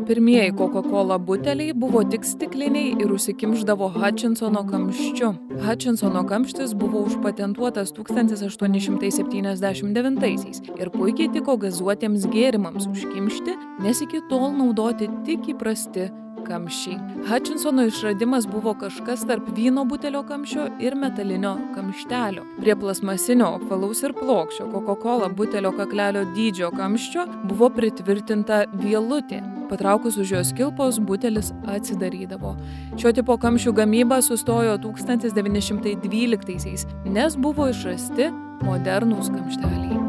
Pirmieji Coca-Cola buteliai buvo tik stikliniai ir užsikimšdavo Hutchinsono kamščiu. Hutchinsono kamštis buvo užpatentuotas 1879-aisiais ir puikiai tiko gazuotiems gėrimams užkimšti, nes iki tol naudoti tik įprasti kamščiai. Hutchinsono išradimas buvo kažkas tarp vyno butelio kamščio ir metalinio kamštelio. Prie plasmasinio, apvalaus ir plokščio Coca-Cola butelio kaklelio dydžio kamščio buvo pritvirtinta vielutė. Patraukus už jos kilpos butelis atsidarydavo. Šio tipo kamščių gamyba sustojo 1912-aisiais, nes buvo išrasti modernūs kamšteliai.